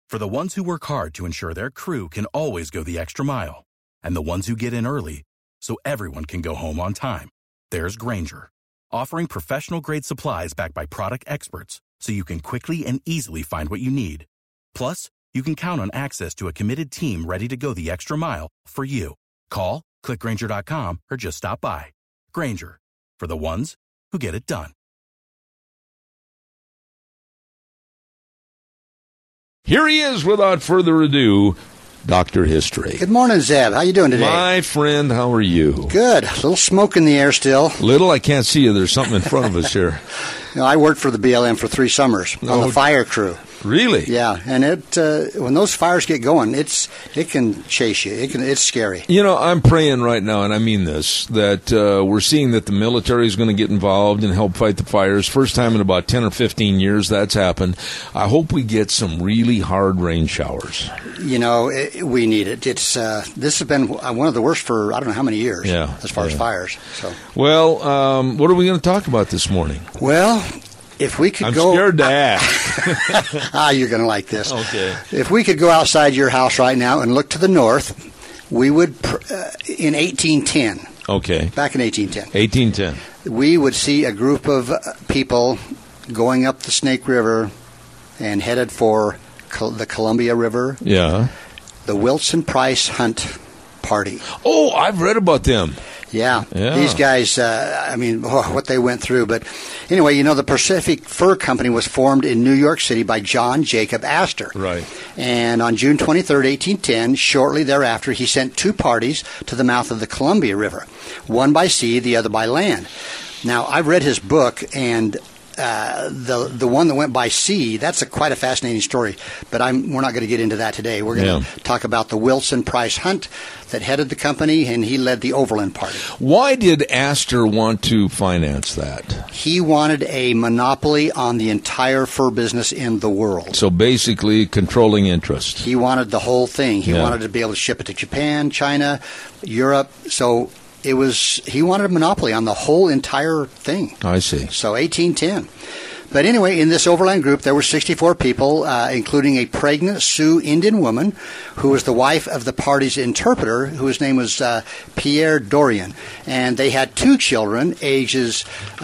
For the ones who work hard to ensure their crew can always go the extra mile, and the ones who get in early so everyone can go home on time, there's Grainger, offering professional-grade supplies backed by product experts so you can quickly and easily find what you need. Plus, you can count on access to a committed team ready to go the extra mile for you. Call, click Grainger.com, or just stop by. Grainger, for the ones who get it done. Here he is, without further ado, Dr. History. Good morning, Zeb. How you doing today? My friend, how are you? Good. A little smoke in the air still. Little? I can't see you. There's something in front of us here. I worked for the BLM for 3 summers on the fire crew. Really? Yeah, and when those fires get going, it can chase you. It's scary. You know, I'm praying right now, and I mean this, that we're seeing that the military is going to get involved and help fight the fires. First time in about 10 or 15 years that's happened. I hope we get some really hard rain showers. You know, we need it. This has been one of the worst for I don't know how many years as far as fires. So. Well, what are we going to talk about this morning? Well, if we could I'm go... scared to ask. You're going to like this. Okay. If we could go outside your house right now and look to the north, we would, in 1810... Okay. Back in 1810. 1810. We would see a group of people going up the Snake River and headed for the Columbia River. Yeah. The Wilson Price Hunt Party. Oh, I've read about them. Yeah. These guys, what they went through. But anyway, you know, the Pacific Fur Company was formed in New York City by John Jacob Astor. Right. And on June 23rd, 1810, shortly thereafter, he sent 2 parties to the mouth of the Columbia River, one by sea, the other by land. Now, I've read his book, and the one that went by sea, that's quite a fascinating story, but we're not going to get into that today. We're going to talk about the Wilson Price Hunt that headed the company, and he led the Overland Party. Why did Astor want to finance that? He wanted a monopoly on the entire fur business in the world. So basically controlling interest. He wanted the whole thing. He wanted to be able to ship it to Japan, China, Europe, so... he wanted a monopoly on the whole entire thing. I see. So 1810. But anyway, in this overland group, there were 64 people, including a pregnant Sioux Indian woman who was the wife of the party's interpreter, whose name was Pierre Dorian. And they had 2 children, ages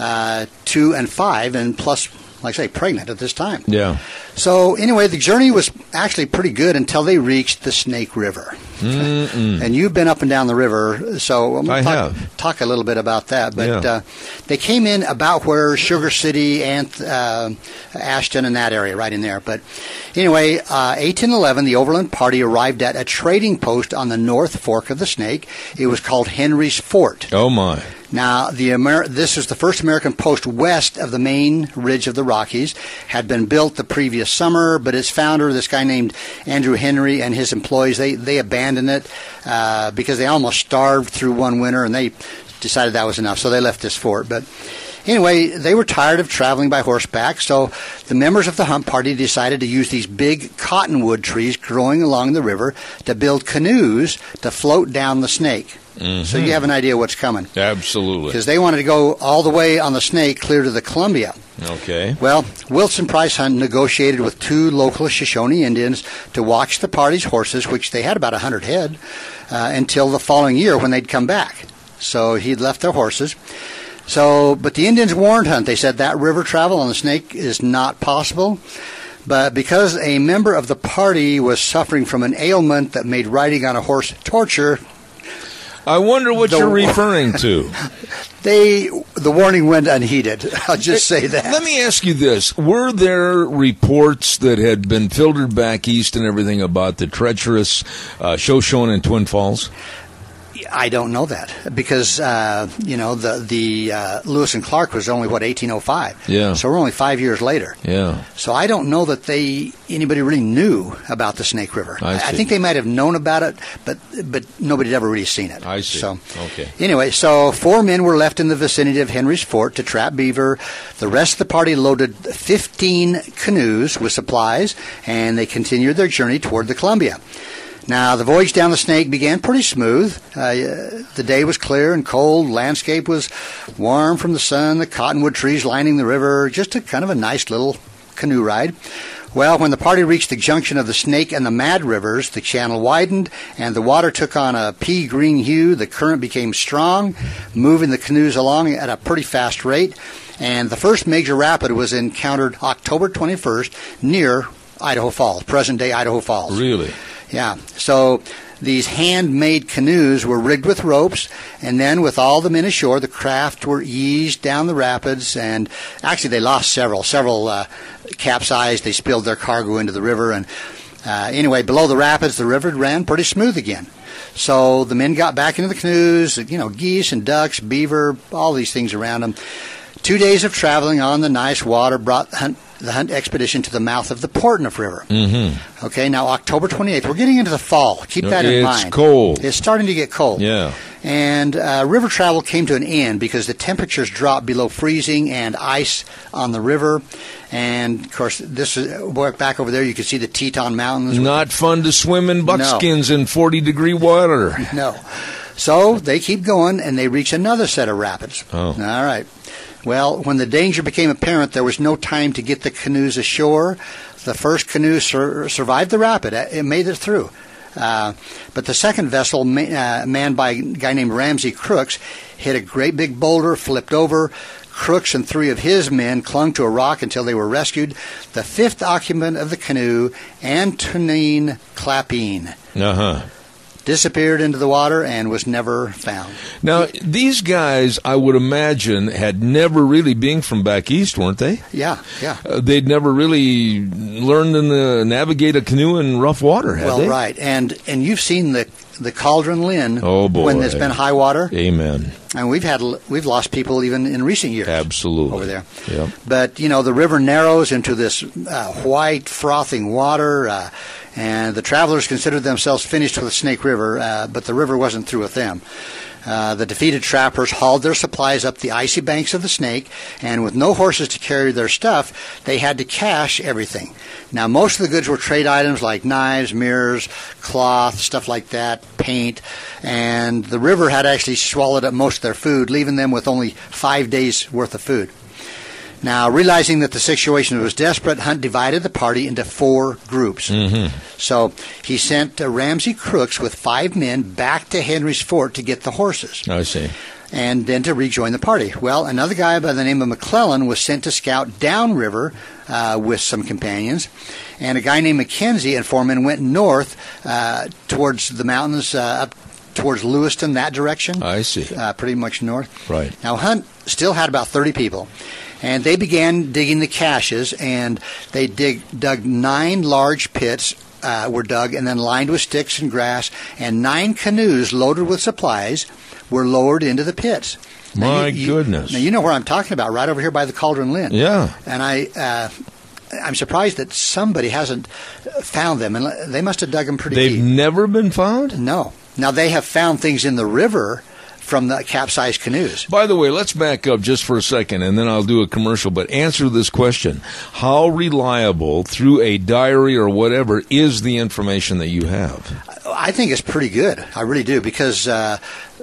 2 and 5, and plus, like I say, pregnant at this time. Yeah. So anyway, the journey was actually pretty good until they reached the Snake River. And you've been up and down the river, so I'm going to talk a little bit about that. But they came in about where Sugar City and Ashton and that area, right in there. But anyway, 1811, the Overland Party arrived at a trading post on the North Fork of the Snake. It was called Henry's Fort. Oh, my. Now, this is the first American post west of the main ridge of the Rockies. Had been built the previous summer, but its founder, this guy named Andrew Henry, and his employees, they abandoned it because they almost starved through one winter, and they decided that was enough, so they left this fort. But anyway, they were tired of traveling by horseback, so the members of the Hunt Party decided to use these big cottonwood trees growing along the river to build canoes to float down the Snake. Mm-hmm. So you have an idea what's coming. Absolutely. Because they wanted to go all the way on the Snake clear to the Columbia. Okay. Well, Wilson Price Hunt negotiated with 2 local Shoshone Indians to watch the party's horses, which they had about 100 head, until the following year when they'd come back. So he'd left their horses. But the Indians warned Hunt. They said that river travel on the Snake is not possible. But because a member of the party was suffering from an ailment that made riding on a horse torture... I wonder what you're referring to. The warning went unheeded. I'll just say that. Let me ask you this. Were there reports that had been filtered back east and everything about the treacherous Shoshone and Twin Falls? I don't know that because the Lewis and Clark was only 1805. Yeah. So we're only 5 years later. Yeah. So I don't know that anybody really knew about the Snake River. I think they might have known about it, but nobody had ever really seen it. I see. So okay. Anyway, so 4 men were left in the vicinity of Henry's Fort to trap beaver. The rest of the party loaded 15 canoes with supplies, and they continued their journey toward the Columbia. Now, the voyage down the Snake began pretty smooth. The day was clear and cold. Landscape was warm from the sun, the cottonwood trees lining the river. Just a kind of a nice little canoe ride. Well, when the party reached the junction of the Snake and the Mad Rivers, the channel widened and the water took on a pea-green hue. The current became strong, moving the canoes along at a pretty fast rate. And the first major rapid was encountered October 21st near Idaho Falls, present-day Idaho Falls. Really? Yeah. So these handmade canoes were rigged with ropes, and then with all the men ashore, the craft were eased down the rapids, and actually they lost several capsized. They spilled their cargo into the river, and anyway, below the rapids, the river ran pretty smooth again. So the men got back into the canoes, geese and ducks, beaver, all these things around them. 2 days of traveling on the nice water brought the hunt expedition to the mouth of the Portneuf River. Mm-hmm. Okay, now October 28th. We're getting into the fall. Keep that in mind. It's cold. It's starting to get cold. Yeah. And river travel came to an end because the temperatures dropped below freezing and ice on the river. And, of course, this is back over there. You can see the Teton Mountains. Not fun to swim in buckskins in 40-degree water. No. So they keep going, and they reach another set of rapids. Oh. All right. Well, when the danger became apparent, there was no time to get the canoes ashore. The first canoe survived the rapid. It made it through. But the second vessel, manned by a guy named Ramsey Crooks, hit a great big boulder, flipped over. Crooks and 3 of his men clung to a rock until they were rescued. The fifth occupant of the canoe, Antonin Clapine, disappeared into the water and was never found. Now, these guys, I would imagine, had never really been from back east, weren't they? Yeah. They'd never really learned to navigate a canoe in rough water, had they? Well, right. And you've seen the Cauldron Lynn when it's been high water. Amen. And we've lost people even in recent years. Absolutely. Over there. Yep. But, the river narrows into this white, frothing water, and the travelers considered themselves finished with the Snake River, but the river wasn't through with them. The defeated trappers hauled their supplies up the icy banks of the Snake, and with no horses to carry their stuff, they had to cache everything. Now, most of the goods were trade items like knives, mirrors, cloth, stuff like that, paint, and the river had actually swallowed up most of their food, leaving them with only 5 days' worth of food. Now, realizing that the situation was desperate, Hunt divided the party into 4 groups. Mm-hmm. So he sent Ramsey Crooks with 5 men back to Henry's Fort to get the horses. I see. And then to rejoin the party. Well, another guy by the name of McClellan was sent to scout downriver with some companions. And a guy named Mackenzie and 4 men went north towards the mountains, up towards Lewiston, that direction. I see. Pretty much north. Right. Now, Hunt still had about 30 people. And they began digging the caches, and they dug 9 large pits, were dug, and then lined with sticks and grass, and 9 canoes loaded with supplies were lowered into the pits. My goodness. Now, you know where I'm talking about, right over here by the Cauldron Lynn. Yeah. And I'm surprised that somebody hasn't found them, and they must have dug them pretty deep. They've never been found? No. Now, they have found things in the river from the capsized canoes. By the way, let's back up just for a second, and then I'll do a commercial, but answer this question. How reliable, through a diary or whatever, is the information that you have? I think it's pretty good. I really do, because I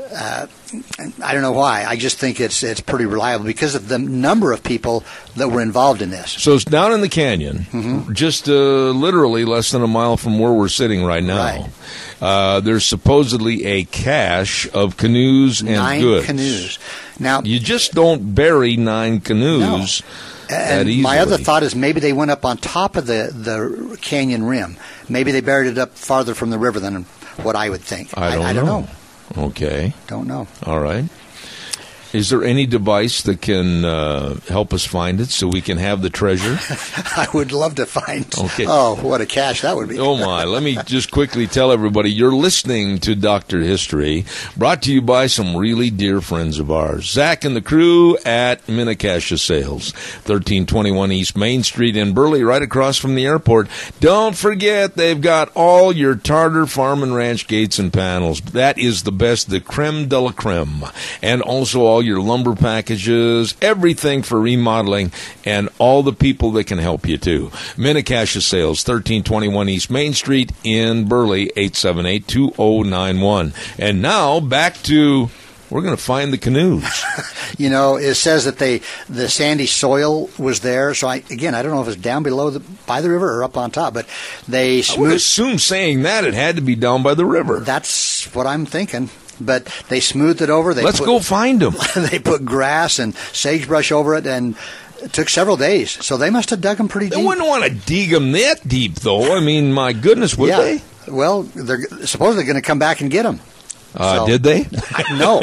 don't know why. I just think it's pretty reliable because of the number of people that were involved in this. So it's down in the canyon, just literally less than a mile from where we're sitting right now. Right. There's supposedly a cache of canoes and 9 goods. canoes. Now, you just don't bury 9 canoes that easily. My other thought is maybe they went up on top of the canyon rim. Maybe they buried it up farther from the river than what I would think. I don't know. Okay. Don't know. All right. Is there any device that can help us find it so we can have the treasure? I would love to find. Okay. Oh, what a cache that would be. Oh, my. Let me just quickly tell everybody, you're listening to Dr. History, brought to you by some really dear friends of ours. Zach and the crew at Minnecasia Sales, 1321 East Main Street in Burley, right across from the airport. Don't forget, they've got all your Tartar Farm and Ranch gates and panels. That is the best, the creme de la creme. And also all your lumber packages, everything for remodeling, and all the people that can help you too. Minnecasia Sales, 1321 East Main Street in Burley, 878-2091. And now back to We're going to find the canoes. It says that the sandy soil was there. So I don't know if it's down below by the river or up on top, but they I would assume saying that it had to be down by the river. That's what I'm thinking. But they smoothed it over. Let's go find them. They put grass and sagebrush over it, and it took several days. So they must have dug them pretty deep. They wouldn't want to dig them that deep, though. I mean, my goodness, would they? Well, they're supposedly going to come back and get them. Did they? No.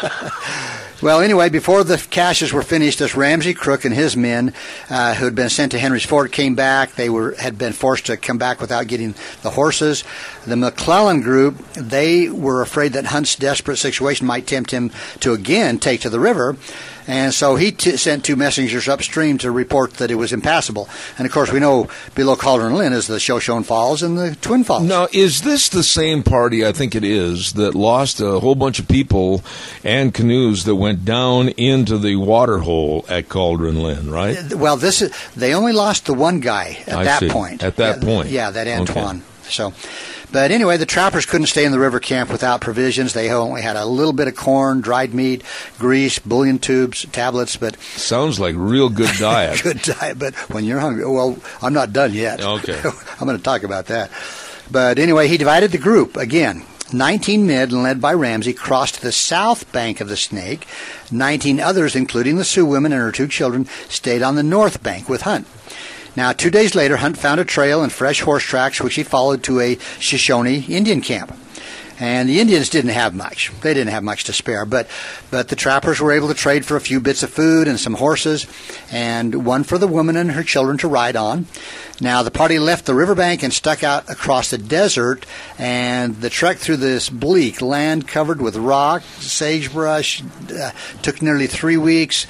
Well, anyway, before the caches were finished, this Ramsey Crook and his men, who had been sent to Henry's Fort, came back. They had been forced to come back without getting the horses. The McClellan group, they were afraid that Hunt's desperate situation might tempt him to again take to the river. And so he sent 2 messengers upstream to report that it was impassable. And, of course, we know below Cauldron Lynn is the Shoshone Falls and the Twin Falls. Now, is this the same party, I think it is, that lost a whole bunch of people and canoes that went down into the water hole at Cauldron Lynn, right? Well, they only lost the one guy at that point. At that point. Yeah, that Antoine. Okay. But anyway, the trappers couldn't stay in the river camp without provisions. They only had a little bit of corn, dried meat, grease, bouillon tubes, tablets. But sounds like real good diet. Good diet, but when you're hungry, well, I'm not done yet. Okay. I'm going to talk about that. But anyway, he divided the group again. 19 men, led by Ramsey, crossed the south bank of the Snake. 19 others, including the Sioux women and her 2 children, stayed on the north bank with Hunt. Now, 2 days later, Hunt found a trail and fresh horse tracks, which he followed to a Shoshone Indian camp. And the Indians didn't have much. They didn't have much to spare. But the trappers were able to trade for a few bits of food and some horses, and one for the woman and her children to ride on. Now, the party left the riverbank and stuck out across the desert, and the trek through this bleak land covered with rock, sagebrush, took nearly 3 weeks,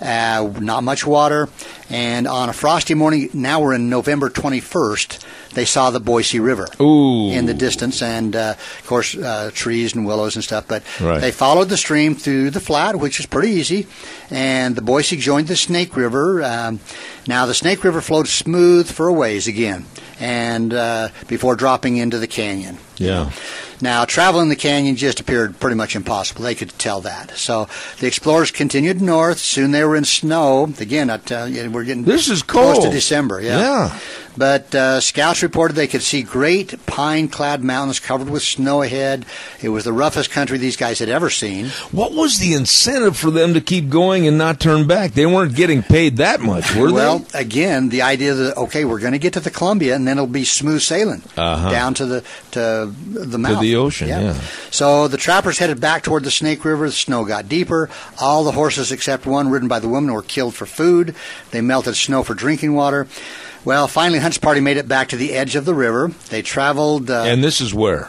not much water. And on a frosty morning, now we're in November 21st, they saw the Boise River in the distance, and, of course, trees and willows and stuff. But they followed the stream through the flat, which is pretty easy, and the Boise joined the Snake River. Now, the Snake River flowed smooth for a ways again, and before dropping into the canyon. Yeah. Now, traveling the canyon just appeared pretty much impossible. They could tell that. So the explorers continued north. Soon they were in snow. Again, I tell you, we're getting close to December. Yeah. But scouts reported they could see great pine-clad mountains covered with snow ahead. It was the roughest country these guys had ever seen. What was the incentive for them to keep going and not turn back? They weren't getting paid that much, were they? Well, again, the idea that, okay, we're going to get to the Columbia, and then it'll be smooth sailing down to the mouth. To the ocean, yeah. So the trappers headed back toward the Snake River. The snow got deeper. All the horses except one, ridden by the woman, were killed for food. They melted snow for drinking water. Well, finally, Hunt's party made it back to the edge of the river. They traveled... and this is where?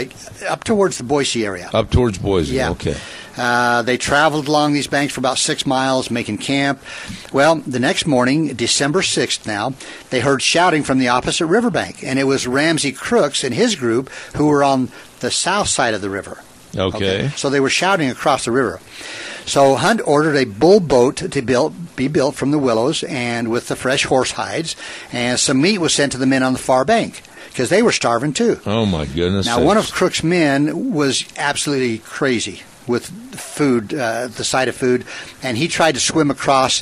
Up towards the Boise area. Up towards Boise, yeah. Okay. They traveled along these banks for about 6 miles, making camp. Well, the next morning, December 6th now, they heard shouting from the opposite riverbank, and it was Ramsey Crooks and his group who were on the south side of the river. Okay. So they were shouting across the river. So Hunt ordered a bull boat to be built from the willows and with the fresh horse hides, and some meat was sent to the men on the far bank because they were starving too. Oh, my goodness. Now, one of Crook's men was absolutely crazy with food, the sight of food, and he tried to swim across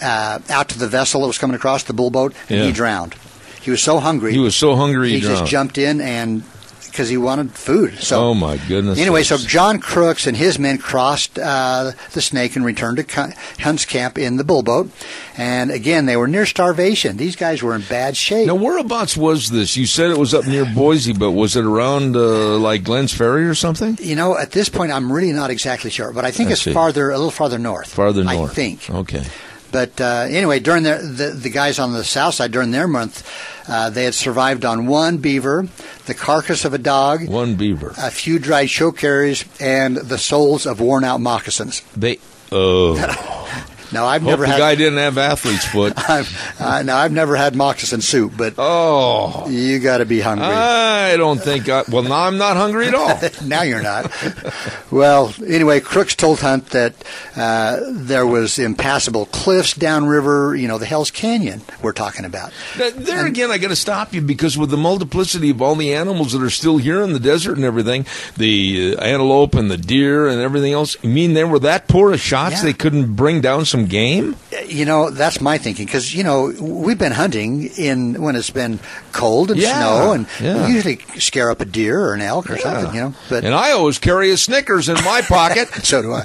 out to the vessel that was coming across, the bull boat, and he drowned. He was so hungry. He drowned. Just jumped in and... because he wanted food. So, oh, my goodness. Anyway, so John Crooks and his men crossed the Snake and returned to Hunt's camp in the bullboat. And, again, they were near starvation. These guys were in bad shape. Now, whereabouts was this? You said it was up near Boise, but was it around, like, Glenn's Ferry or something? You know, at this point, I'm really not exactly sure. But I think it's a little farther north. Farther north. I think. Okay. But anyway, during the guys on the south side, during their month, they had survived on one beaver, the carcass of a dog, one beaver, a few dried choke cherries, and the soles of worn-out moccasins. No, I've Hope never the had. guy didn't have athlete's foot. I've never had moccasin soup, but you got to be hungry. I don't think. Well, now I'm not hungry at all. Now you're not. Well, anyway, Crooks told Hunt that there was impassable cliffs downriver. The Hell's Canyon we're talking about. There again, I got to stop you because with the multiplicity of all the animals that are still here in the desert and everything, the antelope and the deer and everything else. You mean they were that poor of shots they couldn't bring down some game? That's my thinking because we've been hunting when it's been cold and snow, and we usually scare up a deer or an elk or something. But and I always carry a Snickers in my pocket. So do I.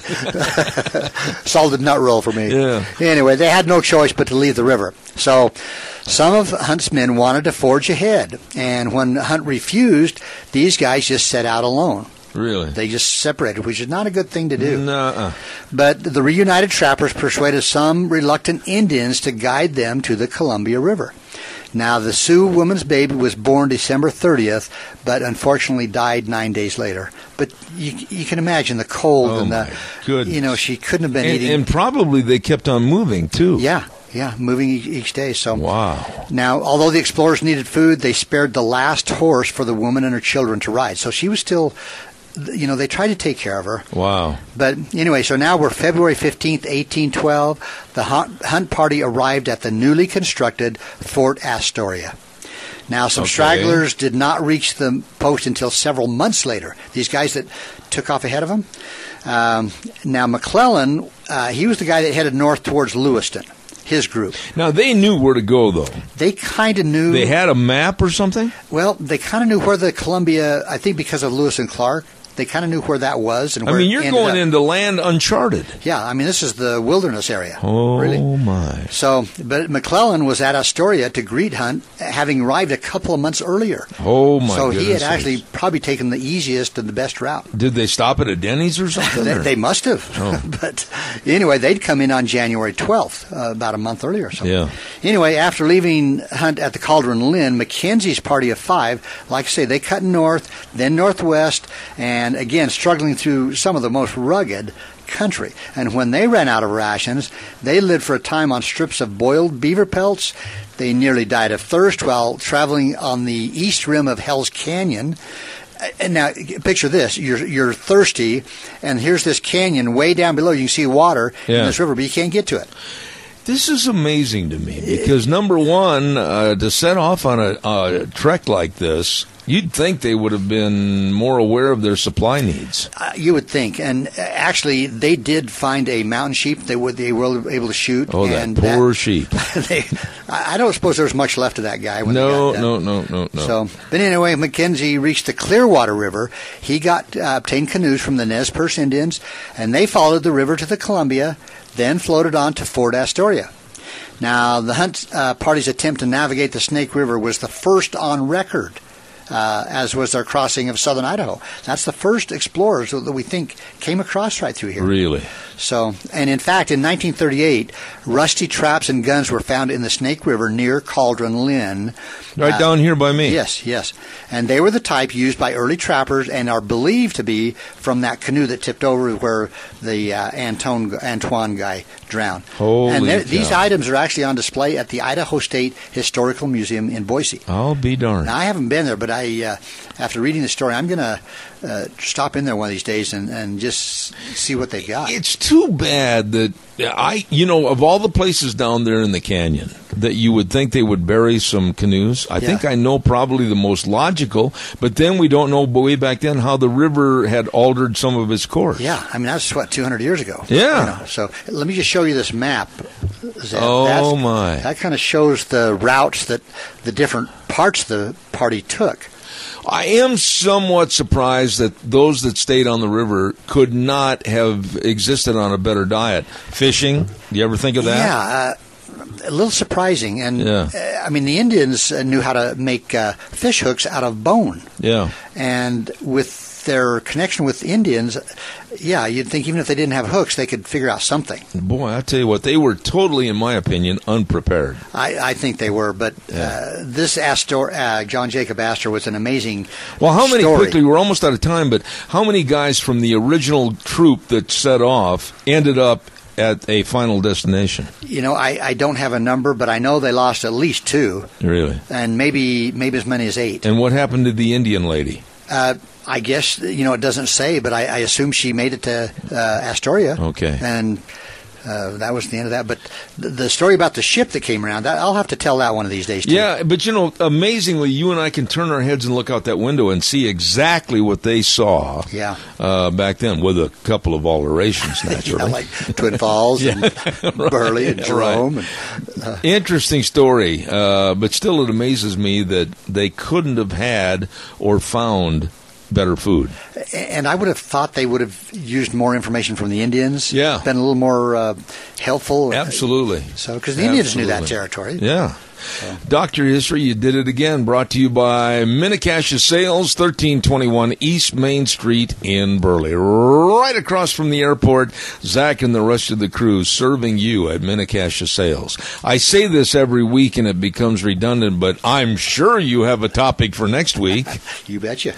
Salted nut roll for me. Yeah. Anyway, they had no choice but to leave the river. So some of Hunt's men wanted to forge ahead, and when Hunt refused, these guys just set out alone. Really? They just separated, which is not a good thing to do. Nuh-uh. But the reunited trappers persuaded some reluctant Indians to guide them to the Columbia River. Now, the Sioux woman's baby was born December 30th, but unfortunately died 9 days later. But you can imagine the cold and the, goodness. She couldn't have been eating. And probably they kept on moving, too. Yeah, moving each day. So wow. Now, although the explorers needed food, they spared the last horse for the woman and her children to ride. So she was still... they tried to take care of her. Wow. But anyway, so now we're February 15th, 1812. The Hunt party arrived at the newly constructed Fort Astoria. Now, some stragglers did not reach the post until several months later. These guys that took off ahead of them. Now, McClellan, he was the guy that headed north towards Lewiston. His group. Now, they knew where to go, though. They kind of knew. They had a map or something? Well, they kind of knew where the Columbia, I think because of Lewis and Clark, they kind of knew where that was. And where you're going into land uncharted. Yeah, this is the wilderness area. Oh, really. My. So, but McClellan was at Astoria to greet Hunt, having arrived a couple of months earlier. Oh, my So goodness. he had actually probably taken the easiest and the best route. Did they stop at a Denny's or something? They must have. Oh. But anyway, they'd come in on January 12th, about a month earlier or something. Yeah. Anyway, after leaving Hunt at the Cauldron Lynn, Mackenzie's party of 5, like I say, they cut north, then northwest, and again, struggling through some of the most rugged country. And when they ran out of rations, they lived for a time on strips of boiled beaver pelts. They nearly died of thirst while traveling on the east rim of Hell's Canyon. And now, picture this. You're thirsty, and here's this canyon way down below. You can see water in this river, but you can't get to it. This is amazing to me because, number one, to set off on a trek like this, you'd think they would have been more aware of their supply needs. You would think. And actually, they did find a mountain sheep they were able to shoot. Oh, and that poor sheep. I don't suppose there was much left of that guy when they got done. No. So, but anyway, Mackenzie reached the Clearwater River. He obtained canoes from the Nez Perce Indians, and they followed the river to the Columbia, then floated on to Fort Astoria. Now, the Hunt party's attempt to navigate the Snake River was the first on record, as was their crossing of southern Idaho. That's the first explorers that we think came across right through here. Really? So, and in fact, in 1938, rusty traps and guns were found in the Snake River near Cauldron Lynn. Right down here by me. Yes. And they were the type used by early trappers and are believed to be from that canoe that tipped over where the Antoine guy drowned. Holy cow. These items are actually on display at the Idaho State Historical Museum in Boise. I'll be darned. Now, I haven't been there, but after reading the story, I'm going to stop in there one of these days and just see what they got. It's too bad that of all the places down there in the canyon that you would think they would bury some canoes, I think I know probably the most logical, but then we don't know way back then how the river had altered some of its course. Yeah, that's 200 years ago. Yeah. So let me just show you this map. My. That kind of shows the routes that the different parts of the party took. I am somewhat surprised that those that stayed on the river could not have existed on a better diet. Fishing, do you ever think of that? Yeah, a little surprising. And, the Indians knew how to make fish hooks out of bone. Yeah. And with their connection with Indians, you'd think even if they didn't have hooks, they could figure out something. Boy, I tell you what, they were totally, in my opinion, unprepared. I think they were, but this John Jacob Astor was an amazing Well, how many, story. quickly, we're almost out of time, but how many guys from the original troop that set off ended up at a final destination? I don't have a number, but I know they lost at least 2. Really? And maybe as many as 8. And what happened to the Indian lady? I guess, it doesn't say, but I assume she made it to Astoria. Okay. And that was the end of that. But the story about the ship that came around, I'll have to tell that one of these days, too. Yeah, but, amazingly, you and I can turn our heads and look out that window and see exactly what they saw back then, with a couple of alterations, naturally. Like Twin Falls and Burley and Jerome. Right. Interesting story, but still it amazes me that they couldn't have had or found better food. And I would have thought they would have used more information from the Indians. Yeah. Been a little more helpful. Absolutely. Because the Indians knew that territory. Yeah. Dr. History, you did it again. Brought to you by Mini-Cassia Sales, 1321 East Main Street in Burley. Right across from the airport, Zach and the rest of the crew serving you at Mini-Cassia Sales. I say this every week and it becomes redundant, but I'm sure you have a topic for next week. You betcha.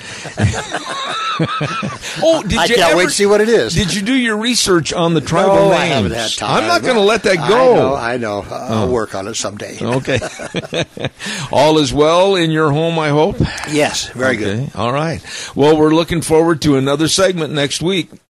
I can't wait to see what it is. Did you do your research on the tribal names? I haven't had time. I'm not going to let that go. I know. I'll work on it someday. Okay. All is well in your home, I hope? Yes, very good. All right. Well, we're looking forward to another segment next week.